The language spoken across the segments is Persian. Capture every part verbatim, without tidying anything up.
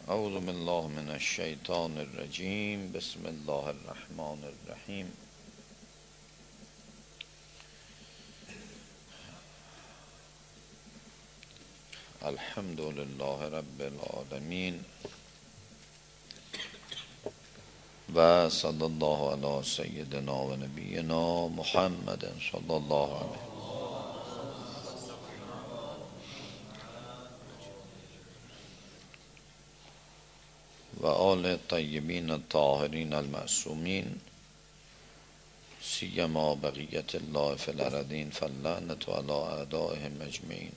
اعوذ بالله من الشیطان الرجیم. بسم الله الرحمن الرحیم. الحمد لله رب العالمین و صلی الله علی سیدنا و نبینا محمد صلی الله علیه و آل طیبین الطاهرین المعصومین، سیما بقیت الله فی الارضین فاللعنة علی اعدائهم اجمعین.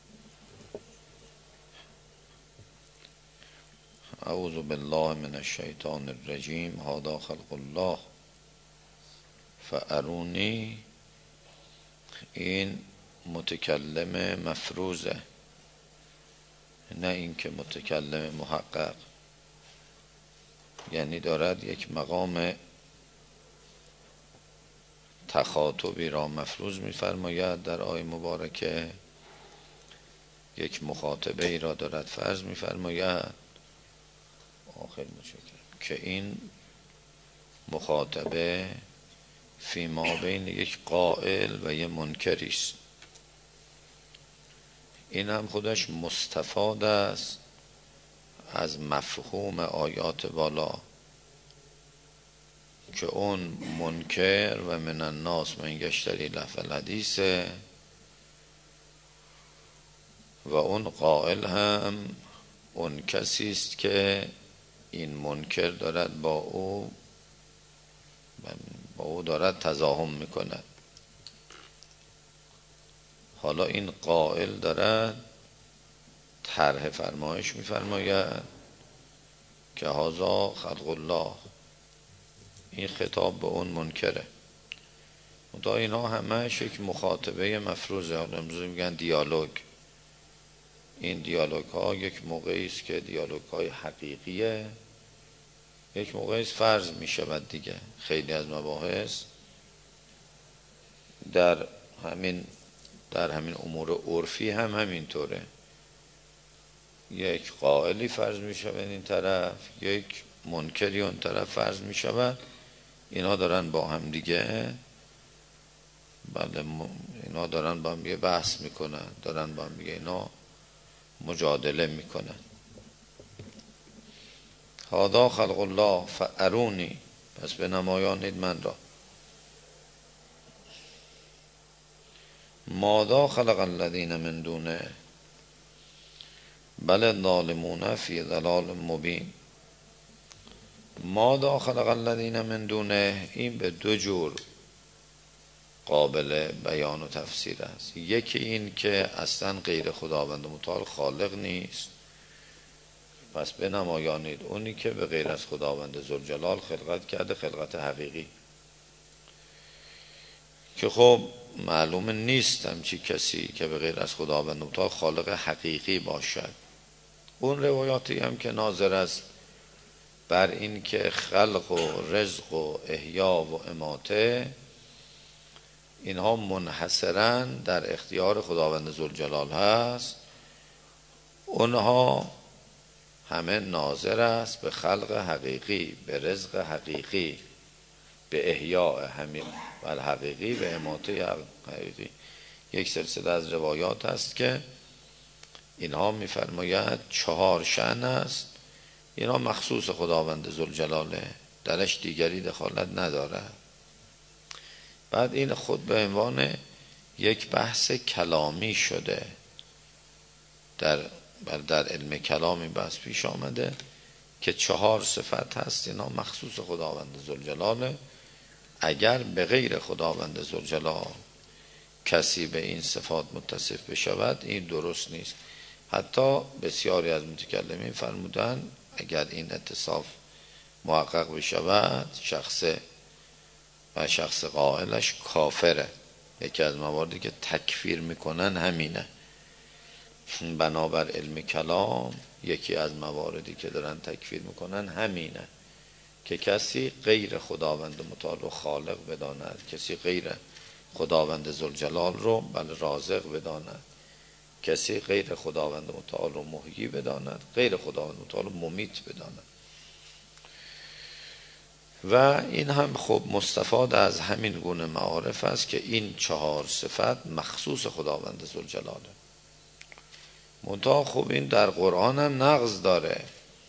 اعوذ بالله من الشیطان الرجیم. هذا خلق الله فارونی. این متکلم مفروضه، نه اینکه متکلم محقق، یعنی دارد یک مقام تخاطبی را مفروض می‌فرماید در آیه مبارکه، یک مخاطبه ای را دارد فرض می‌فرماید. آخر متشکرم که این مخاطبه فیما بین یک قائل و یک منکری است. این هم خودش مستفاد است از مفهوم آیات بالا که اون منکر و من الناس من یشتری لهو الحدیث و اون قائل هم اون کسی است که این منکر دارد با او با او دارد تزاحم میکنه. حالا این قائل دارد طرح فرمایش میفرماید که هذا خلق الله. این خطاب به اون منکره. منتها اینا همش یک مخاطبه مفروضه. حالا امروز میگن دیالوگ. این دیالوگ ها یک موقعی است که دیالوگ های حقیقیه، یک موقعی است فرض میشود دیگه. خیلی از مباحث در همین در همین امور عرفی هم همینطوره. یک قائلی فرض می شود این طرف، یک منکری اون طرف فرض می شود. اینا دارن با هم دیگه بله اینا دارن با هم دیگه بحث میکنن، دارن با هم دیگه اینا مجادله میکنن. هذا خلق الله فارونی، پس به نمایانید من را. ماذا خلق الذین من دونه بل الظالمون فی ضلال مبین. ماذا خلق الذین من دونه، این به دو جور قابل بیان و تفسیر است. یکی این که اصلا غیر خداوند متعال خالق نیست، پس بنمایانید اونی که به غیر از خداوند ذوالجلال خلقت کرده، خلقت حقیقی، که خب معلوم نیست همچی کسی که به غیر از خداوند متعال خالق حقیقی باشد. اون روایاتی هم که ناظر است بر این که خلق و رزق و احیا و اماته اینها منحصراً در اختیار خداوند ذوالجلال هست، اونها همه ناظر است به خلق حقیقی، به رزق حقیقی، به احیاء همین و حقیقی، به اماته حقیقی. یک سلسله از روایات هست که اینها میفرماید چهار شأن است، اینها مخصوص خداوند ذوالجلاله، درش دیگری دخالت نداره. بعد این خود به عنوان یک بحث کلامی شده. در در علم کلامی بحث پیش آمده که چهار صفت هست، اینا مخصوص خداوند ذوالجلاله. اگر به غیر خداوند ذوالجلال کسی به این صفات متصف بشود این درست نیست. حتی بسیاری از متکلمین فرمودن اگر این اتصاف محقق بشود شخص و شخص قائلش کافره. یکی از مواردی که تکفیر میکنن همینه. بنابر علم کلام یکی از مواردی که دارن تکفیر میکنن همینه که کسی غیر خداوند متعال و خالق بداند، کسی غیر خداوند ذوالجلال رو بل رازق بداند، کسی غیر خداوند متعال رو محیی بداند، غیر خداوند متعال رو ممیت بداند. و این هم خب مستفاد از همین گونه معارف است که این چهار صفت مخصوص خداوند ذوالجلاله. منتها خب این در قرآن هم نقض داره.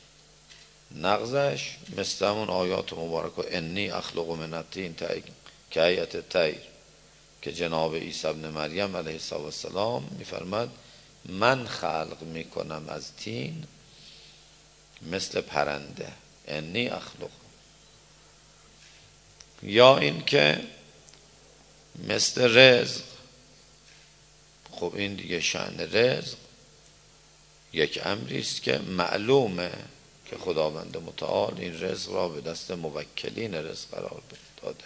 نقضش مثل همون آیات مبارکه انی اخلق من الطین که هیئت طیر که جناب عیسی ابن مریم علیه السلام میفرماد من خلق میکنم از طین مثل پرنده، انی اخلق. یا این که مثل رزق، خب این دیگه شأن رزق یک امری است که معلومه که خداوند متعال این رزق را به دست موکلین رزق قرار داده.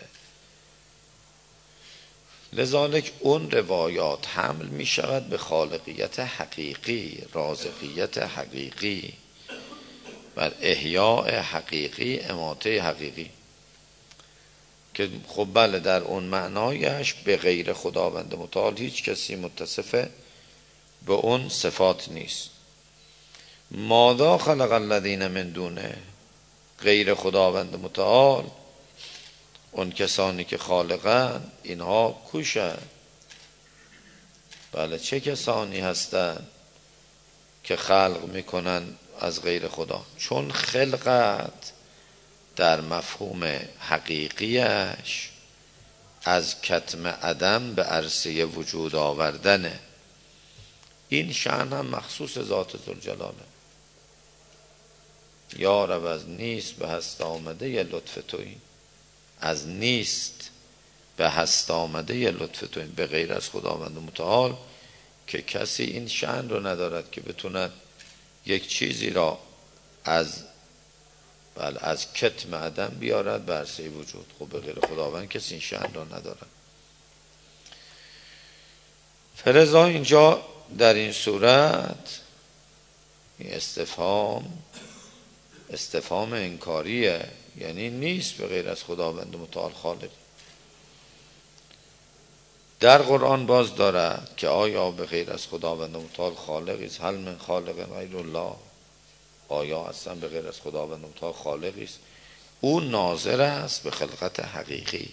لذالک اون روایات حمل می شود به خالقیت حقیقی، رازقیت حقیقی، بر احیاء حقیقی، اماته حقیقی، که خب بله در اون معنایش به غیر خداوند متعال هیچ کسی متصف به اون صفات نیست. ماذا خلق الذین من دونه، غیر خداوند متعال اون کسانی که خالقن اینها کوشن. بله چه کسانی هستند که خلق میکنن از غیر خدا؟ چون خلقت در مفهوم حقیقیش از کتم عدم به عرصه وجود آوردنه. این شأن هم مخصوص ذات ذوالجلاله. یا رب از نیست به هست آمده ی لطف تویی، از نیست به هست آمده ی لطف تویی، به غیر از خداوند متعال که کسی این شأن رو ندارد که بتوند یک چیزی را از بله از کتم عدم بیارد به عرصه وجود. خب به غیر خداوند کسی این شأن را ندارد. فرضا اینجا در این صورت این استفهام استفهام انکاریه، یعنی نیست به غیر از خداوند متعال خالق. در قرآن باز دارد که آیا به غیر از خداوند متعال خالقی است؟ هل من خالق غیر الله، آیا اصلا به غیر از خداوند متعال خالقی است؟ او ناظر است به خلقت حقیقی.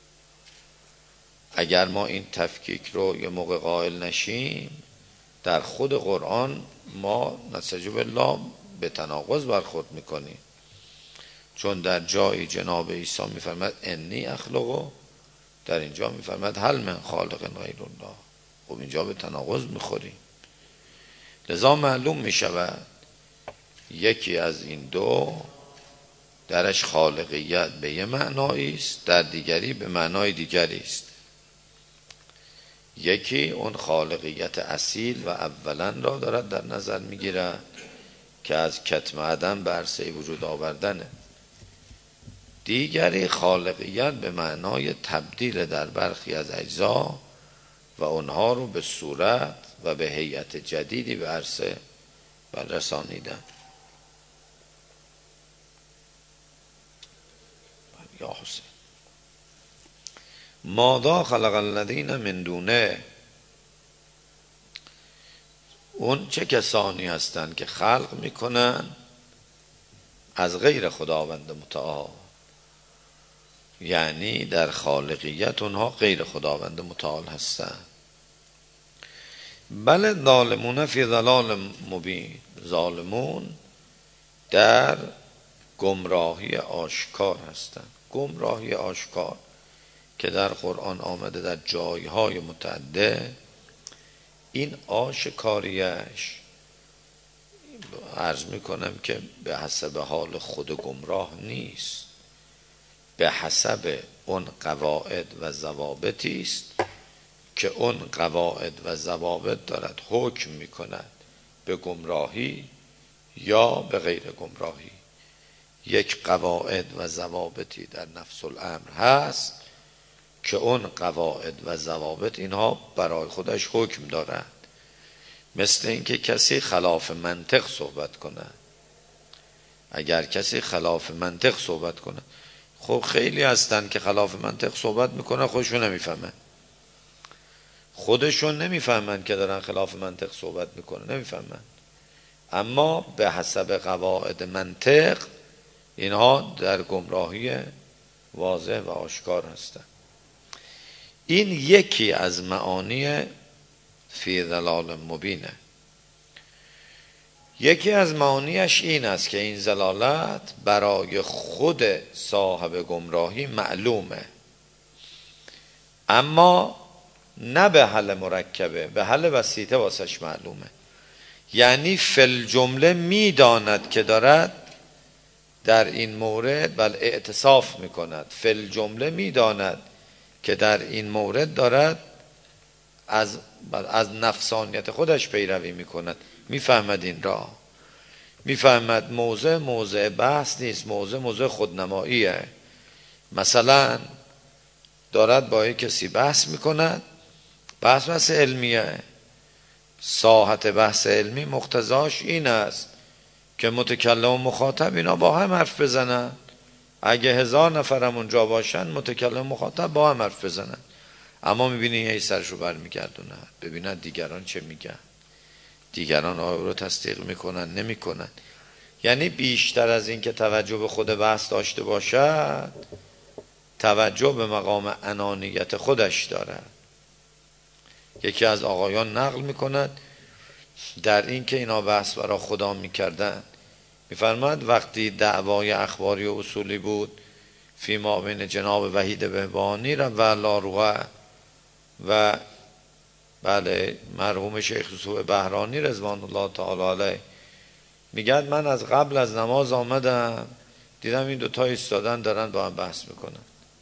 اگر ما این تفکیک رو یه موقع قائل نشیم، در خود قرآن ما نستجیب الله به تناقض برخورد میکنیم. چون در جای جناب عیسی میفرماد انی اخلقو، در اینجا میفرماد هل من خالق غیر الله. خب اینجا به تناقض میخوریم. لذا معلوم میشود یکی از این دو درش خالقیت به یه معنایی است، در دیگری به معنای دیگری است. یکی اون خالقیت اصیل و اولا را دارد در نظر میگیرد که از کتم عدم به عرصه وجود آوردنه. دیگری خالقیت به معنای تبدیل در برخی از اجزا و اونها رو به صورت و به هیئت جدیدی به عرصه رسانیدن. یا حسین ماذا خلق الذین من دونه، اون چه کسانی هستند که خلق میکنن از غیر خداوند متعال، یعنی در خالقیت اونها غیر خداوند متعال هستند. بله ظالمون فی ضلال مبین، ظالمون در گمراهی آشکار هستند. گمراهی آشکار که در قرآن آمده در جایهای متعدد، این آشکاریش عرض میکنم که به حسب حال خود گمراه نیست، به حسب اون قواعد و ضوابطی است که اون قواعد و ضوابط دارد حکم میکند به گمراهی یا به غیر گمراهی. یک قواعد و ضوابطی در نفس الامر هست که اون قواعد و ضوابط اینها برای خودش حکم دارند. مثل اینکه کسی خلاف منطق صحبت کنه. اگر کسی خلاف منطق صحبت کنه، خب خیلی هستن که خلاف منطق صحبت میکنه خودشون نمیفهمه. خودشون نمیفهمند که دارن خلاف منطق صحبت میکنن، نمیفهمند، اما به حسب قواعد منطق اینها در گمراهی واضح و آشکار هستند. این یکی از معانی فی ضلال مبینه. یکی از معانیش این است که این ضلالت برای خود صاحب گمراهی معلومه، اما نه به حل مرکبه، به حل وسیطه واسش معلومه. یعنی فل جمله میداند که دارد در این مورد بل اعتصاف میکند، فل جمله میداند که در این مورد دارد از از نفسانیت خودش پیروی میکند، میفهمد این را، میفهمد موضع موضع بحث نیست، موضع موضع خودنماییه. مثلا دارد با یک کسی بحث میکند، بحث بحث علمیه، ساحت بحث علمی مقتضاش این است که متکلم و مخاطب اینا با هم حرف بزنن. اگه هزار نفرم اونجا باشن متکلم و مخاطب با هم حرف بزنن، اما میبینی یه سرشو بر میگردونه ببینن دیگران چه میگن، دیگران آیا رو تصدیق میکنن نمیکنن. یعنی بیشتر از این که توجه به خود بحث داشته باشد، توجه به مقام انانیت خودش دارد. یکی از آقایان نقل میکند در این که اینا بحث برای خدا میکردن، میفرماد وقتی دعوای اخباری و اصولی بود فی ما بین جناب وحید بهبهانی و لاروغه و بله مرحوم شیخ یوسف بهرانی رضوان الله تعالی علیه، میگن من از قبل از نماز آمدم دیدم این دوتا ایستادن دارن با هم بحث میکنن،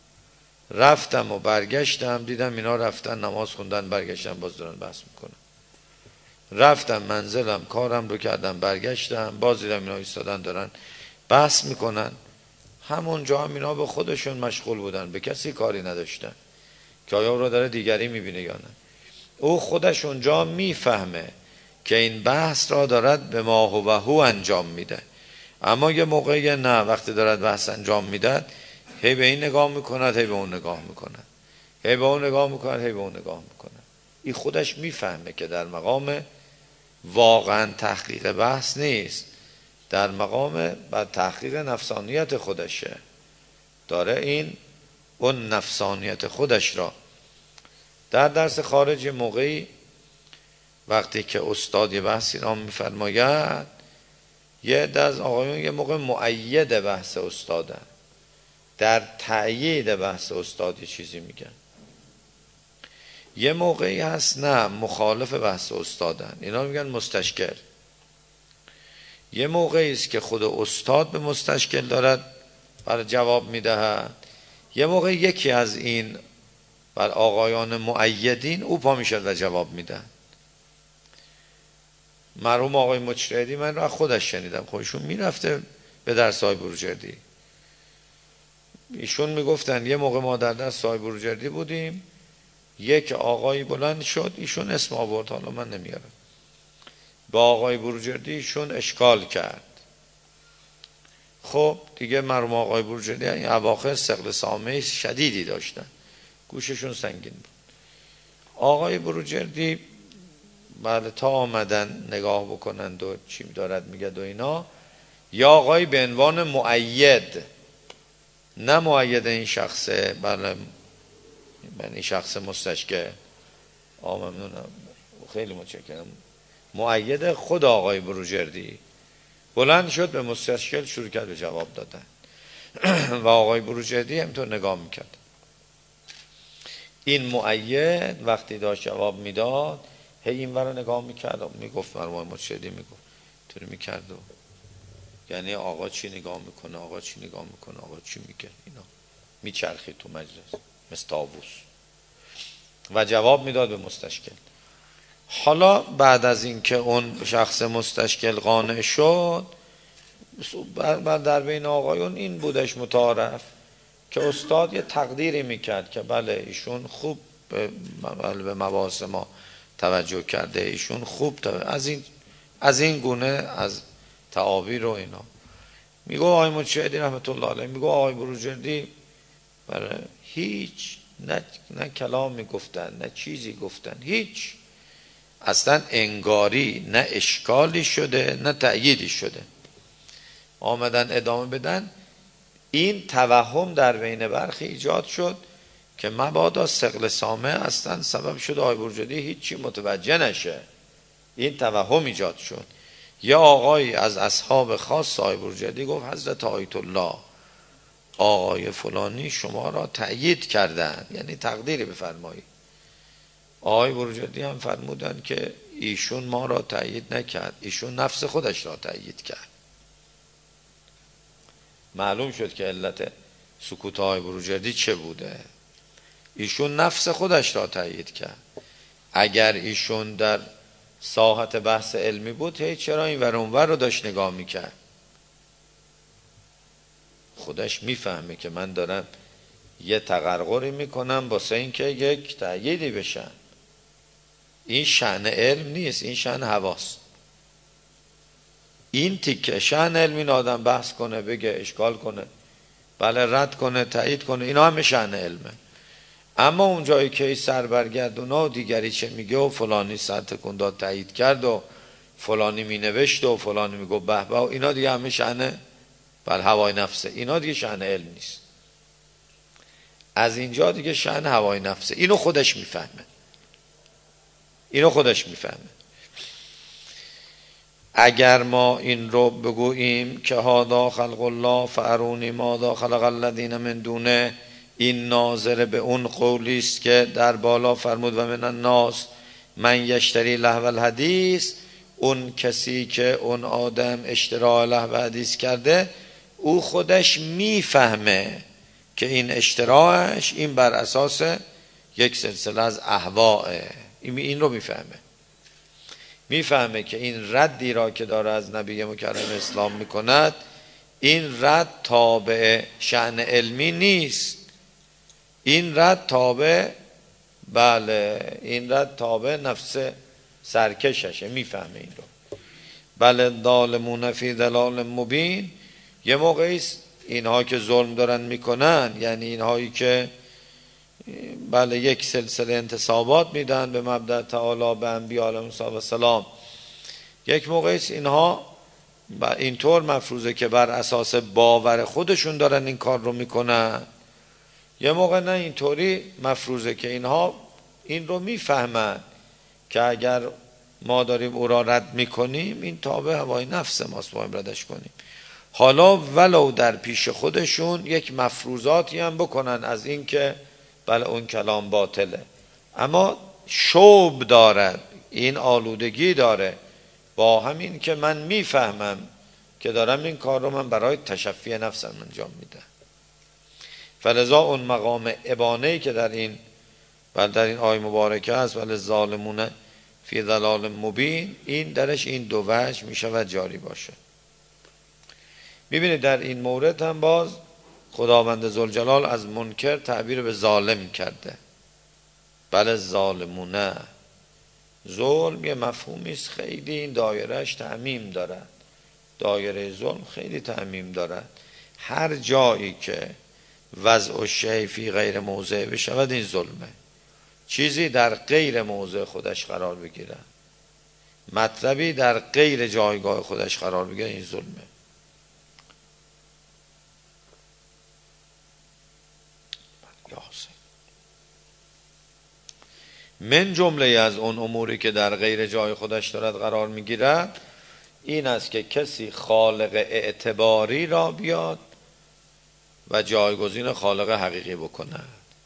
رفتم و برگشتم دیدم اینا رفتن نماز خوندن برگشتن باز دارن بحث میکنن، رفتم منزلم کارم رو کردم برگشتم باز دیدم اینا ایستادن دارن بحث میکنن. همونجا هم اینا به خودشون مشغول بودن، به کسی کاری نداشتن که آیا رو داره دیگری میبینه یا نه. او خودش اونجا میفهمه که این بحث را دارد به ما هو و هو انجام میده، اما یه موقعی نه، وقتی دارد بحث انجام میده هی به این نگاه میکند هی به اون نگاه میکند، هی به اون نگاه میکند هی به اون نگاه میکند. این خودش میفهمه که در مقام واقعا تحقیق بحث نیست، در مقام بعد تحقیق نفسانیت خودشه، داره این اون نفسانیت خودش را. در درس خارج موقعی وقتی که استاد یه بحثی را میفرماید، یه عده از آقایون یه موقع مؤید بحث استادن، در تأیید بحث استاد یه چیزی میگن، یه موقعی هست نه مخالف بحث استادن، اینا میگن مستشکل. یه موقعی است که خود استاد به مستشکل دارد برای جواب میدهد، یه موقع یکی از این بر آقایان مؤیدین او پا میشد و جواب میده. مرحوم آقای مجتهدی من را خودش شنیدم، خودشون میرفته به درس های بروجردی، ایشون میگفتن یه موقع ما در درس های بروجردی بودیم، یک آقایی بلند شد، ایشون اسم آورد حالا من نمیارم، با آقای بروجردی ایشون اشکال کرد. خب دیگه مرحوم آقای بروجردی این اواخر ثقل سامعی شدیدی داشتن، گوششون سنگین بود. آقای بروجردی بله تا آمدن نگاه بکنند و چی دارد میگه و اینا، یا آقای به عنوان مؤید، نه مؤید این شخصه، بله این شخص مستشکل، آه ممنونم خیلی متشکرم، مؤید خود آقای بروجردی بلند شد به مستشکل شروع کرد به جواب دادن و آقای بروجردی همینطور نگاه میکرد. این مؤید وقتی داشت جواب میداد هی این ور نگاه میکرد و میگفت مرحوم مجتهدی میگفت طوری میکرد و یعنی آقا چی نگاه میکنه، آقا چی نگاه میکنه، آقا چی میگه، اینا میچرخید تو مجلس مثل طاووس و جواب میداد به مستشکل. حالا بعد از اینکه اون شخص مستشکل قانع شد، بعد در بین آقایون این بودش متعارف که استاد یه تقدیری میکرد که بله ایشون خوب به مباحث ما توجه کرده، ایشون خوب از این از این گونه از تعابیر و اینا. میگو آقای مجتهدی رحمت الله علیه، میگو آقای بروجردی برای هیچ نه نه کلامی گفتن، نه چیزی گفتن، هیچ، اصلا انگاری نه اشکالی شده نه تأییدی شده. آمدن ادامه بدن. این توهم در بین برخی ایجاد شد که مبادا ثقل سامع اصلا سبب شد آقای برجردی هیچی متوجه نشه. این توهم ایجاد شد. یا آقای از اصحاب خاص آقای برجردی گفت حضرت آیت الله آقای فلانی شما را تأیید کردن، یعنی تقدیری بفرمایید. آقای برجردی هم فرمودن که ایشون ما را تأیید نکرد، ایشون نفس خودش را تأیید کرد. معلوم شد که علت سکوت آقای برجردی چه بوده. ایشون نفس خودش را تأیید کرد. اگر ایشون در ساحت بحث علمی بود هی چرا این ور اونور رو داشت نگاه میکرد؟ خودش میفهمه که من دارم یه تقرقری میکنم واسه این که یک تأییدی بشن. این شأن علم نیست، این شأن هواست. این تیکه شأن علم این آدم بحث کنه، بگه، اشکال کنه، بله رد کنه، تأیید کنه، اینا همه شأن علمه. اما اون جایی که ای سر برگردونه و دیگری چه میگه و فلانی سر تکون داد تأیید کرد و فلانی مینوشت و فلانی میگه به به و اینا دیگه همه شأن بل هوای نفسه. اینا دیگه شأن علم نیست. از اینجا دیگه شأن هوای نفسه. اینو خودش میفهمه. اینو خودش میفهمه. اگر ما این رو بگوییم که هادا خلق الله فارونی ماذا خلق الذین من دونه، این ناظر به اون قولی است که در بالا فرمود و من الناس من یشتری لهو الحدیث، اون کسی که اون آدم اشترا لهو حدیث کرده او خودش میفهمه که این اشتراعش این بر اساس یک سلسله از اهوائه. این رو میفهمه. میفهمه که این ردی را که داره از نبی مکرم اسلام میکند این رد تابع شأن علمی نیست. این رد تابع بله این رد تابع نفس سرکششه. میفهمه این رو. بله ظالمون فی ضلال مبین. یه موقعی اینها که ظلم دارن میکنن، یعنی اینهایی که بله یک سلسله انتصابات میدن به مبدأ تعالی به انبیاء علیهم السلام، یک موقعی اینها اینطور مفروضه که بر اساس باور خودشون دارن این کار رو میکنن، یه موقع نه اینطوری مفروضه که اینها این رو میفهمن که اگر ما داریم او را رد میکنیم این تابع هوای نفس ماست، باید ردش کنیم. حالا ولو در پیش خودشون یک مفروضاتی هم بکنن از این که بله اون کلام باطله، اما شوب دارد، این آلودگی داره با همین که من میفهمم که دارم این کار رو من برای تشفی نفسم انجام میدم. فلذا اون مقام ابانه‌ای که در این بل در این آیه مبارکه است، ولی ظالمون فی ضلال مبین، این درش این دو وجه میشود جاری باشه. میبینید در این مورد هم باز خداوند ذوالجلال از منکر تعبیر به ظالم کرده. بله ظالمونه، ظلم یه مفهومی است خیلی این دایرهش تعمیم دارد. دایره ظلم خیلی تعمیم دارد. هر جایی که وضع الشیء فی غیر موضع بشود این ظلمه. چیزی در غیر موضع خودش قرار بگیره، مطلبی در غیر جایگاه خودش قرار بگیره، این ظلمه. من جمله از اون اموری که در غیر جای خودش دارد قرار میگیرد این است که کسی خالق اعتباری را بیاد و جایگزین خالق حقیقی بکنه.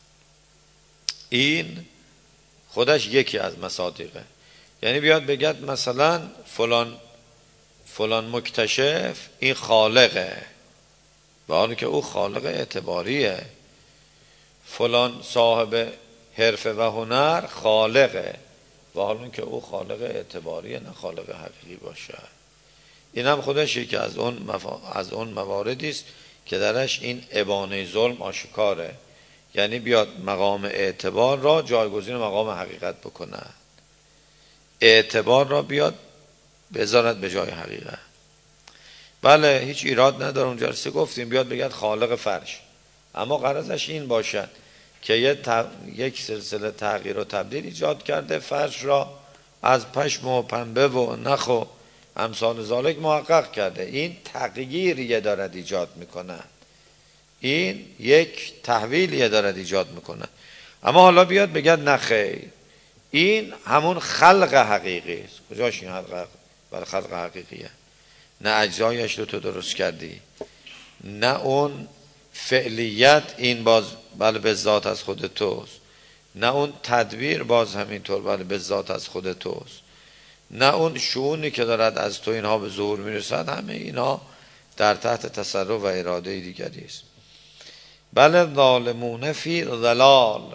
این خودش یکی از مصادیقه. یعنی بیاد بگد مثلا فلان فلان مکتشف این خالقه، به حالی که او خالق اعتباریه. فلان صاحب حرفه و هنر خالقه، و حالا که او خالق اعتباریه نه خالق حقیقی باشه. این هم خودش یکی از اون مفا... از اون مواردی است که درش این ابانه ظلم آشکاره. یعنی بیاد مقام اعتبار را جایگزین مقام حقیقت بکنه، اعتبار را بیاد بذارد به جای حقیقت. بله هیچ ایراد نداره، اون جلسه گفتیم بیاد بگید خالق فرش، اما غرضش این باشد که یه ت... یک سلسله تغییر و تبدیل ایجاد کرده، فرش را از پشم و پنبه و نخ و امثال ذالک محقق کرده. این تغییریه دارد ایجاد میکنه، این یک تحویلیه دارد ایجاد میکنه. اما حالا بیاد بگد نه خیر، این همون خلق حقیقی است. کجاش این خلق بر خلق حقیقیه؟ نه اجزایش رو تو درست کردی، نه اون فعلیت این باز بله به ذات از خود توست، نه اون تدبیر باز همینطور بله به ذات از خود توست، نه اون شؤونی که دارد از تو اینها به ظهور میرسد، همه اینا در تحت تصرف و اراده دیگری است. بله ظالمون فی ضلال.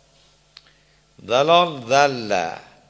ضلال ذل،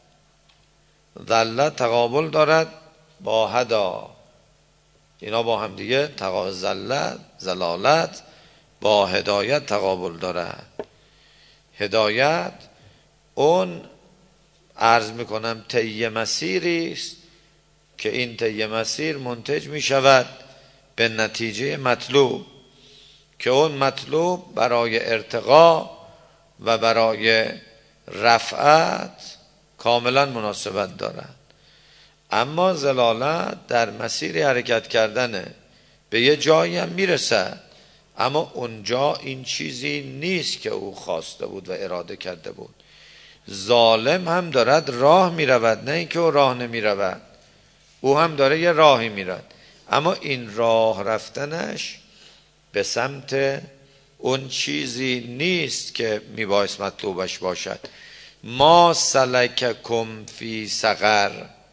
ذل تقابل دارد با هدا، اینا با هم دیگه تقابل، ذلت ضلالت با هدایت تقابل دارد. هدایت اون عرض میکنم طی مسیری است که این طی مسیر منتج میشود به نتیجه مطلوب، که اون مطلوب برای ارتقا و برای رفعت کاملا مناسبت دارد. اما ضلالت در مسیر حرکت کردنه، به یه جایی هم میرسد اما اونجا این چیزی نیست که او خواسته بود و اراده کرده بود. ظالم هم دارد راه میرود، نه اینکه او راه نمیرود، او هم داره یه راهی میرد، اما این راه رفتنش به سمت اون چیزی نیست که میبایست مطلوبش باشد. ما سلککم فی سقر،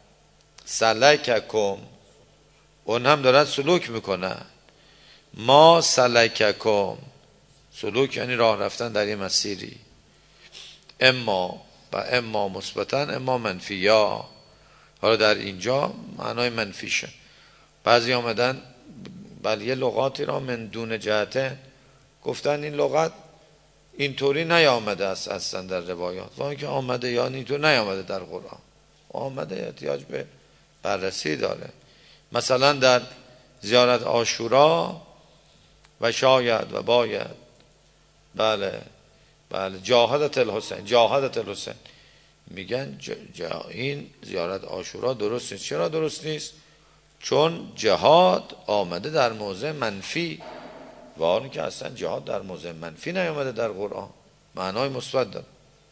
سلککم اون هم دارد سلوک میکنه. ما سلککم، سلوک یعنی راه رفتن در یه مسیری، اما و اما مثبتا اما منفیا. حالا در اینجا معنای منفیشه. بعضی آمدن بله یه لغاتی را من دون جهته گفتن این لغت اینطوری نیامده است اصلا در روایات، و اینکه آمده یا اینطور نیامده در قرآن، آمده احتیاج به بررسی داره. مثلا در زیارت عاشورا و شاید و باید بله بله جاهدت الحسین، جاهدت الحسین، میگن جا جا این زیارت عاشورا درست نیست. چرا درست نیست؟ چون جهاد آمده در موضع منفی، و آن که اصلا جهاد در موضع منفی نیامده در قرآن، معنای مثبت داره.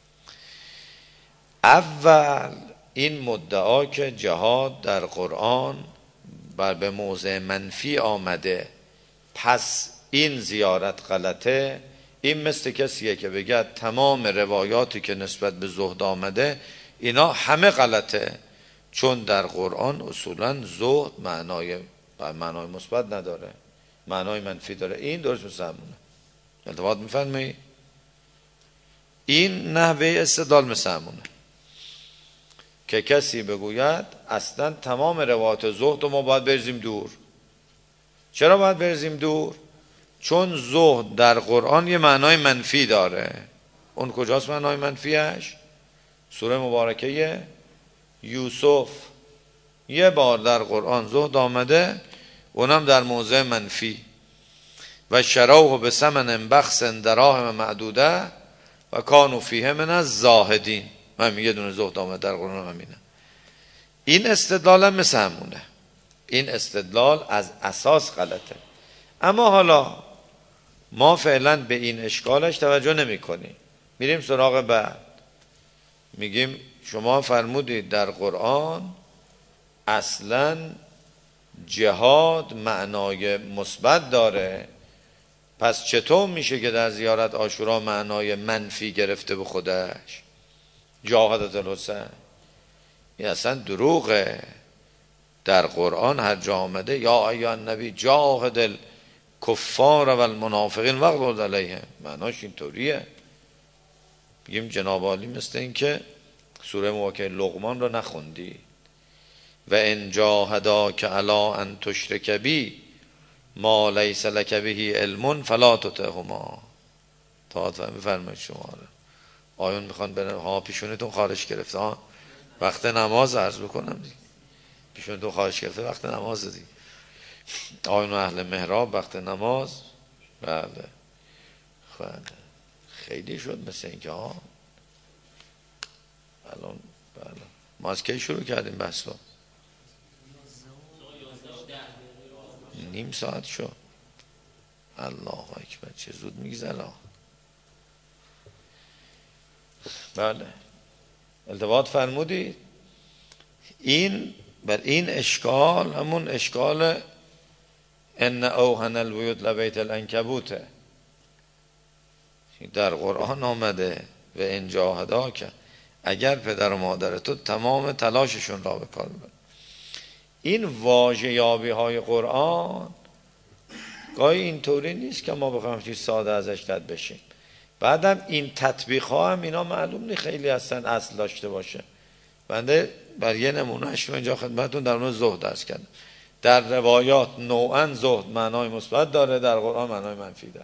اول این مدعا که جهاد در قرآن بر به موضع منفی آمده پس این زیارت غلطه، این مثل کسیه که بگه تمام روایاتی که نسبت به زهد آمده اینا همه غلطه، چون در قرآن اصولا زهد معنای معنای مثبت نداره، معنای منفی داره. این درست مثل همونه. التفات میفرمی؟ این نحوه استدلال مثل همونه که کسی بگوید اصلا تمام روایات زهد رو ما باید بریزیم دور. چرا باید بریزیم دور؟ چون زهد در قرآن یه معنای منفی داره. اون کجاست معنای منفیش؟ سوره مبارکه یوسف یه بار در قرآن زهد آمده، اونم در موضع منفی. و شروه به ثمن بخس دراهم معدوده و کانوا فیه من الزاهدین، من یه دونه زهد آمده در قرآن همینه. این استدلال هم مثل همونه. این استدلال از اساس غلطه. اما حالا ما فعلا به این اشکالش توجه نمی کنیم، میریم سراغ بعد. میگیم شما فرمودید در قرآن اصلا جهاد معنای مثبت داره، پس چطور میشه که در زیارت عاشورا معنای منفی گرفته به خودش؟ جاهدت الحسین، این اصلا دروغه. در قرآن هر جا آمده یا ایها النبی جاهد الکفار و المنافقین واغلظ علیهم، معناش اینطوریه. بگیم جناب عالی مثل این که سوره مبارکه لقمان رو نخوندی. و ان جاهداک علی ان تشرک بی ما لیس لک به علم فلا تطعهما. تا بفرمایید شما رو آیون میخوان برن ها پیشونتون خارش گرفته ها وقت نماز عرض بکنم دیگه. پیشونتون خارش گرفته وقت نماز دیگه. آیون اهل محراب وقت نماز. بله بله خیلی شد مثل اینکه ها الان بله ما از کی شروع کردیم بحث رو؟ نیم ساعت شد. الله اکبر چه زود میگذره. بله التفات فرمودید. این بر این اشکال همون اشکال ان اوهن البیوت لبیت العنکبوته در قرآن آمده و ان جاهداک اگر پدر و مادر تو تمام تلاششون را به کار ببرن. این واژه یابی های قرآن گاهی اینطوری نیست که ما بخوایم چیز ساده ازش رد بشیم. بعدم این تطبیق ها هم اینا معلوم نیست خیلی هستن اصل داشته باشه. بنده بر یه نمونهش رو اینجا خدمتتون در مورد زهد درس کردم. در روایات نوعا زهد معنای مثبت داره، در قرآن معنای منفی داره.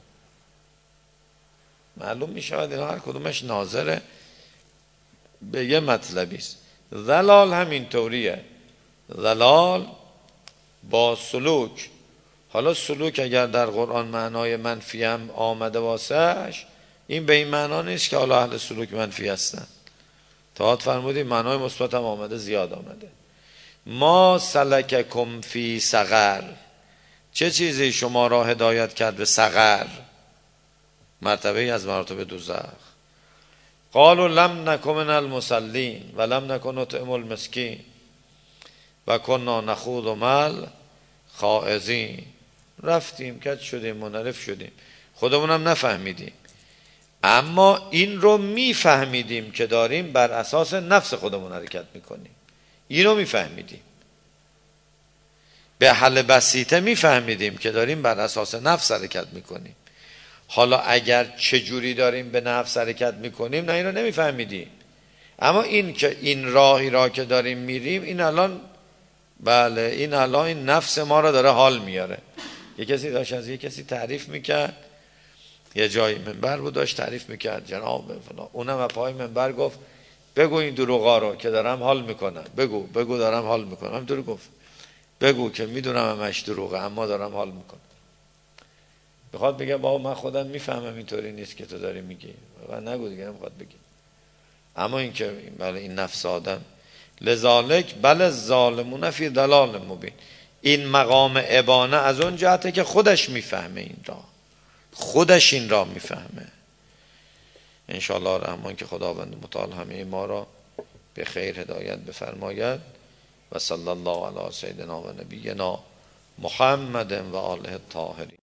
معلوم می شود اینا هر کدومش ناظره به یه مطلبی است. ضلال همین طوریه. ضلال با سلوک. حالا سلوک اگر در قرآن معنای منفی هم آمده واسش، این به این معنا نیست که حالا اهل سلوک منفی هستن. تاعت فرمودیم معنای مثبت هم آمده، زیاد آمده. ما سلککم فی سقر، چه چیزی شما را هدایت کرد به سقر، مرتبه از مراتب دوزخ. قالوا لم نکن من المصلین و لم نکن نطعم المسکین و کنا نخوض مع الخائضین. رفتیم کج شدیم منحرف شدیم، خودمونم نفهمیدیم، اما این رو میفهمیدیم که داریم بر اساس نفس خودمون حرکت میکنیم. اینو میفهمیدیم به حل بسیطه، میفهمیدیم که داریم بر اساس نفس حرکت میکنیم. حالا اگر چجوری داریم به نفس حرکت میکنیم نه، اینو نمیفهمیدیم. اما این که این راهی را که داریم میریم، این الان بله این الان این نفس ما را داره حال میاره. یه کسی داشت از یه کسی تعریف میکرد، یه جایی منبر بود داشت تعریف میکرد جناب فلان، اونم از پای منبر گفت بگو این دروغا رو که دارم حال میکنم، بگو بگو دارم حال میکنم. همینطوری گفت بگو که میدونم همش دروغه اما دارم حال میکنم. بخواد بگه بابا من خودم میفهمم اینطوری نیست که تو داری میگی، و نگو دیگه نمیخواد بگی. اما این که بله این نفس آدم لذالک بل ظالمون فی ضلال مبین. این مقام ابانه از اون جهته که خودش میفهمه، این را خودش این را میفهمه. انشاءالله الرحمن که خداوند متعال همه ما را به خیر هدایت بفرماید. و صلی الله علی سیدنا و نبینا محمد و آله الطاهرین.